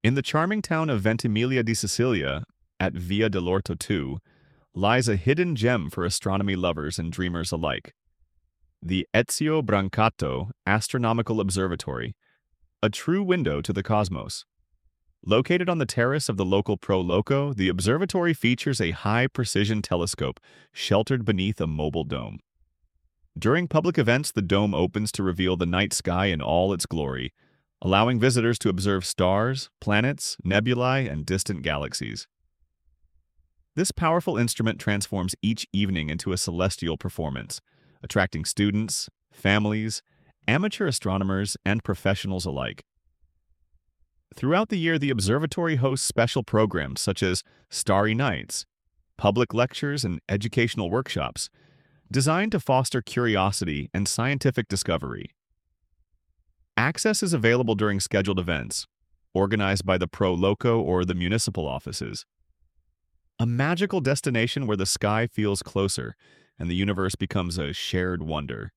In the charming town of Ventimiglia di Sicilia, at Via dell'Orto 2, lies a hidden gem for astronomy lovers and dreamers alike. The Ezio Brancato Astronomical Observatory, a true window to the cosmos. Located on the terrace of the local Pro Loco, the observatory features a high-precision telescope sheltered beneath a mobile dome. During public events, the dome opens to reveal the night sky in all its glory, allowing visitors to observe stars, planets, nebulae, and distant galaxies. This powerful instrument transforms each evening into a celestial performance, attracting students, families, amateur astronomers, and professionals alike. Throughout the year, the observatory hosts special programs such as Starry Nights, public lectures, and educational workshops, designed to foster curiosity and scientific discovery. Access is available during scheduled events, organized by the Pro Loco or the municipal offices. A magical destination where the sky feels closer and the universe becomes a shared wonder.